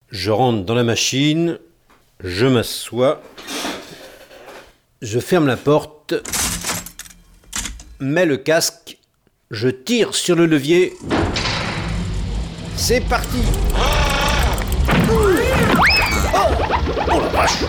Je rentre dans la machine, je m'assois, je ferme la porte, mets le casque, je tire sur le levier. C'est parti! Oh la vache!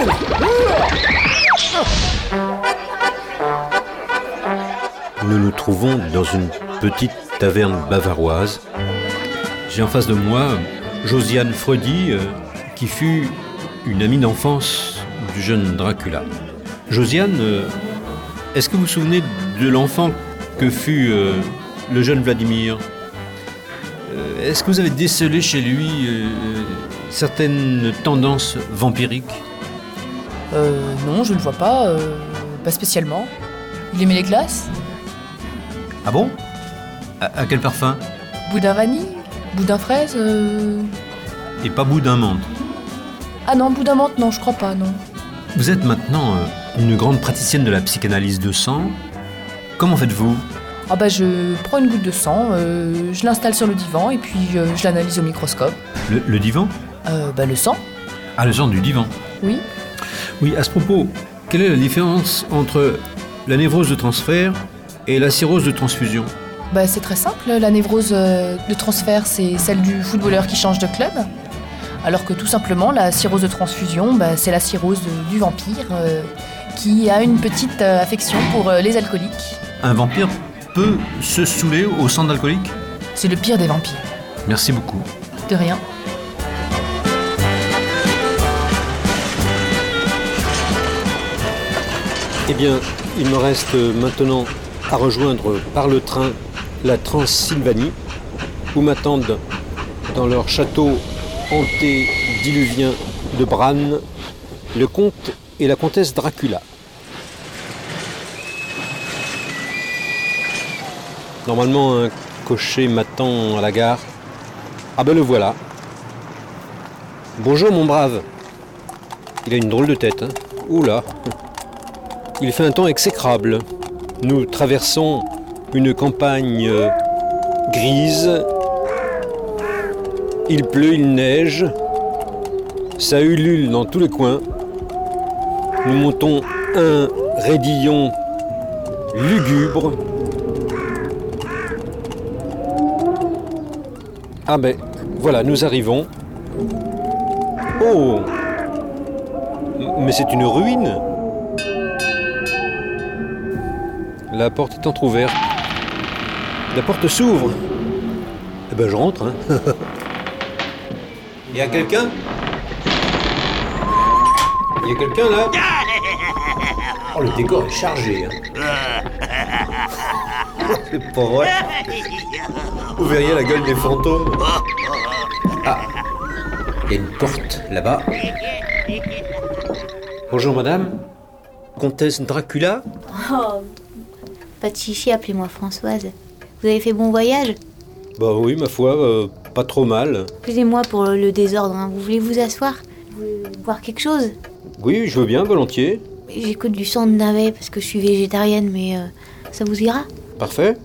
Nous nous trouvons dans une petite taverne bavaroise. J'ai en face de moi Josiane Freudy, qui fut une amie d'enfance du jeune Dracula. Josiane, est-ce que vous vous souvenez de l'enfant que fut le jeune Vladimir? Est-ce que vous avez décelé chez lui certaines tendances vampiriques? Non, je ne vois pas. Pas spécialement. Il aimait les glaces? Ah bon? À quel parfum? Boudin vanille? Boudin fraise? Et pas boudin menthe? Ah non, boudin menthe, non, je crois pas, non. Vous êtes maintenant une grande praticienne de la psychanalyse de sang. Comment faites-vous? Ah bah je prends une goutte de sang, je l'installe sur le divan et puis je l'analyse au microscope. Le divan? Le sang. Ah, le sang du divan? Oui. Oui, à ce propos, quelle est la différence entre la névrose de transfert et la cirrhose de transfusion? C'est très simple, la névrose de transfert c'est celle du footballeur qui change de club, alors que tout simplement la cirrhose de transfusion c'est la cirrhose du vampire qui a une petite affection pour les alcooliques. Un vampire peut se saouler au sang d'alcoolique? C'est le pire des vampires. Merci beaucoup. De rien. Eh bien, il me reste maintenant à rejoindre par le train la Transylvanie, où m'attendent dans leur château antédiluvien de Bran le comte et la comtesse Dracula. Normalement, un cocher m'attend à la gare. Ah ben le voilà. Bonjour mon brave. Il a une drôle de tête, hein. Oula. Il fait un temps exécrable. Nous traversons une campagne grise. Il pleut, il neige. Ça ulule dans tous les coins. Nous montons un raidillon lugubre. Ah ben, voilà, nous arrivons. Oh! Mais c'est une ruine! La porte est entrouverte. La porte s'ouvre. Eh ben, je rentre, hein. Il y a quelqu'un? Il y a quelqu'un, là? Oh, le décor est chargé, hein. C'est pas vrai. Vous verriez la gueule des fantômes. Ah, il y a une porte là-bas. Bonjour madame. Comtesse Dracula? Oh, pas de chichi, appelez-moi Françoise. Vous avez fait bon voyage? Bah oui, ma foi, pas trop mal. Excusez-moi pour le désordre, hein. Vous voulez vous asseoir? Vous voulez boire quelque chose? Oui, je veux bien, volontiers. J'écoute du sang de navet parce que je suis végétarienne, mais ça vous ira? Parfait.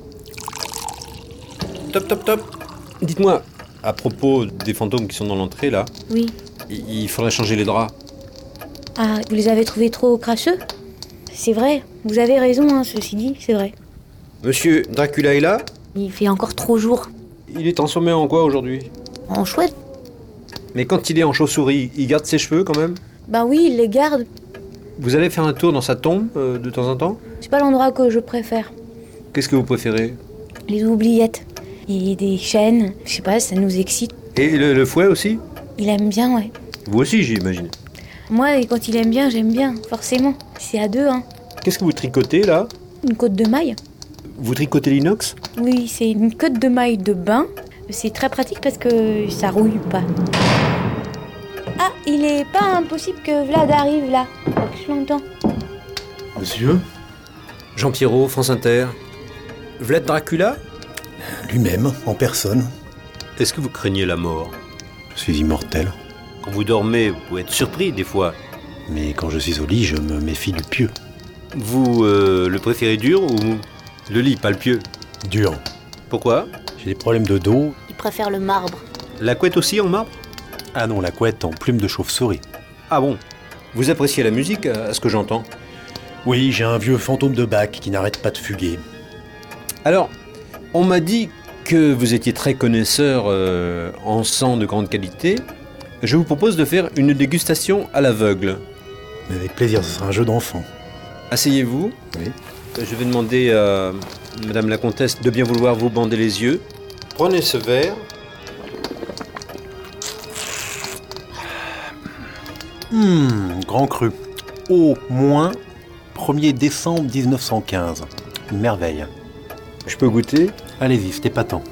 Top, top, top. Dites-moi, à propos des fantômes qui sont dans l'entrée, là. Oui. Il faudrait changer les draps. Ah, vous les avez trouvés trop crasseux? C'est vrai, vous avez raison, hein, ceci dit, c'est vrai. Monsieur Dracula est là? Il fait encore trop jour. Il est transformé en quoi aujourd'hui? En chouette? Mais quand il est en chauve-souris, il garde ses cheveux quand même? Bah oui, il les garde. Vous allez faire un tour dans sa tombe de temps en temps? C'est pas l'endroit que je préfère. Qu'est-ce que vous préférez? Les oubliettes. Et des chaînes, je sais pas, ça nous excite. Et le fouet aussi? Il aime bien, ouais. Vous aussi, j'imagine. Moi, quand il aime bien, j'aime bien, forcément. C'est à deux, hein. Qu'est-ce que vous tricotez, là? Une côte de maille. Vous tricotez l'inox? Oui, c'est une côte de maille de bain. C'est très pratique parce que ça rouille pas. Ah, il est pas impossible que Vlad arrive, là. Je l'entends. Monsieur? Jean Pierrot, France Inter. Vlad Dracula? Lui-même, en personne. Est-ce que vous craignez la mort? Je suis immortel. Quand vous dormez, vous pouvez être surpris des fois. Mais quand je suis au lit, je me méfie du pieu. Vous le préférez dur ou mou? Le lit, pas le pieu. Dur. Pourquoi? J'ai des problèmes de dos. Il préfère le marbre. La couette aussi en marbre? Ah non, la couette en plume de chauve-souris. Ah bon? Vous appréciez la musique, à ce que j'entends? Oui, j'ai un vieux fantôme de Bach qui n'arrête pas de fuguer. Alors, on m'a dit que vous étiez très connaisseur en sang de grande qualité. Je vous propose de faire une dégustation à l'aveugle. Mais avec plaisir, ce sera un jeu d'enfant. Asseyez-vous. Oui. Je vais demander à Madame la Comtesse de bien vouloir vous bander les yeux. Prenez ce verre. Grand cru. Au moins 1er décembre 1915. Une merveille. Je peux goûter? Allez-y, c'est épatant.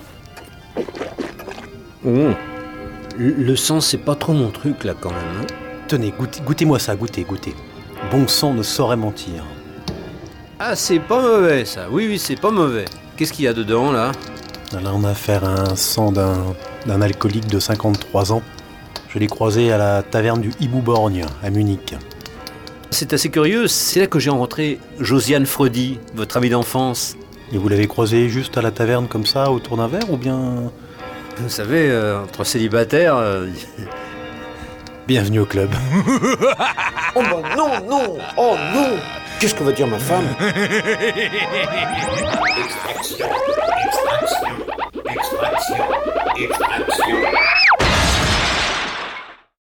Le sang, c'est pas trop mon truc, là, quand même. Hein. Tenez, goûtez-moi ça, goûtez. Bon sang ne saurait mentir. Ah, c'est pas mauvais, ça. Oui, c'est pas mauvais. Qu'est-ce qu'il y a dedans, là? Là, on a affaire à un sang d'un alcoolique de 53 ans. Je l'ai croisé à la taverne du Hibou-Borgne, à Munich. C'est assez curieux. C'est là que j'ai rencontré Josiane Freudy, votre amie d'enfance. Et vous l'avez croisé juste à la taverne comme ça, autour d'un verre, ou bien... Vous savez, entre célibataires... Bienvenue au club. Oh bah non! Oh non! Qu'est-ce que va dire ma femme? Extraction.